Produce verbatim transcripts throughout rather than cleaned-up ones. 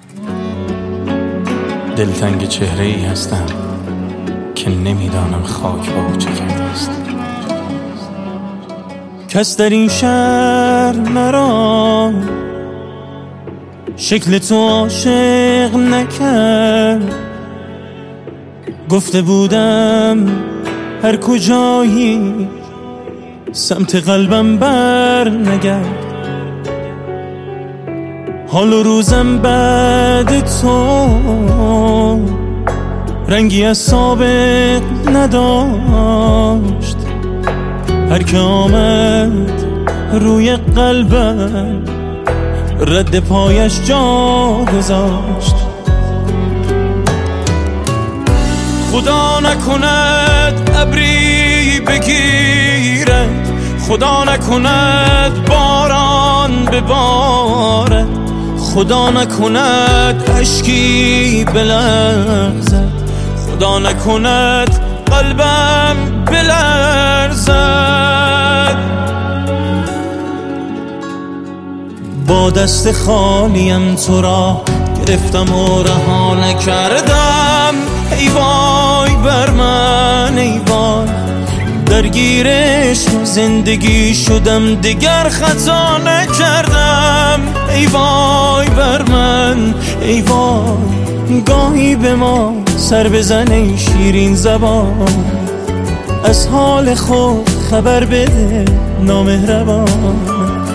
دلتنگ چهره ای هستم که نمیدانم خاک با چه کرده است. کس در این شهر مرا شکل تو عاشق نکرد. گفته بودم هر کجایی سمت قلبم بر نگرد. حال و روزم بعد تو رنگی از سابق نداشت. هر که آمد روی قلبم رد پایش جا گذاشت. خدا نکند ابری بگیرد، خدا نکند باران ببارد، خدا نکند اشکی بلغزد، خدا نکند قلبم بلرزد. با دست خالیم تو را گرفتم و رها نکردم. ای وای بر من ای وای، درگیرش زندگی شدم دیگر خطا نکردم. ای وای بر من ای وای، گاهی به ما سر بزن ای شیرین زبان، از حال خود خبر بده نامهربان.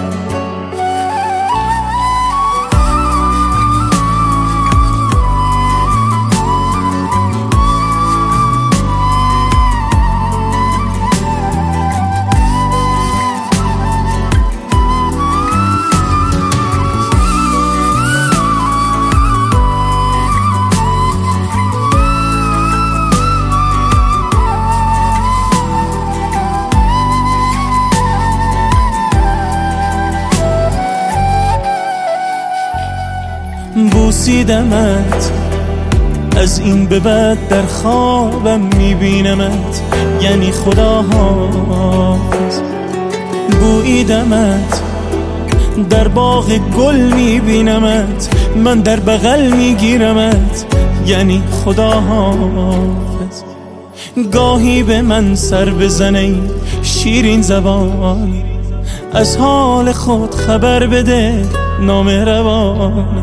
بوسیدمت از این به بعد در خوابم میبینمت، یعنی خدا حافظ. بویدمت در باغ گل میبینمت، من در بغل میگیرمت، یعنی خدا حافظ. گاهی به من سر بزنه شیرین زبان، از حال خود خبر بده نامهربان.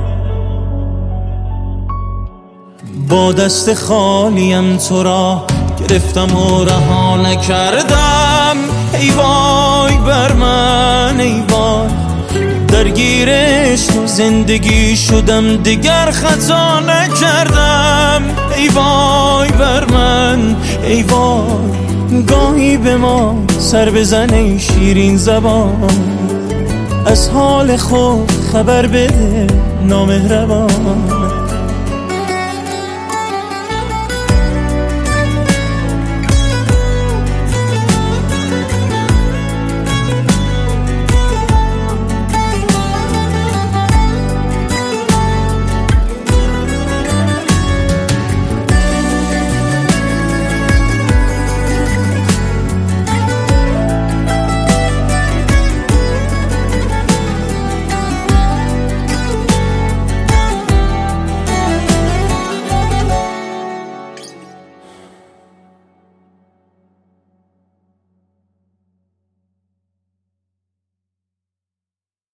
با دست خالیم تو را گرفتم و رها نکردم. ای وای بر من ای وای، درگیرش و زندگی شدم دیگر خطا نکردم. ای وای بر من ای وای، گاهی به ما سر بزن ای شیرین زبان، از حال خود خبر بده نامهربان.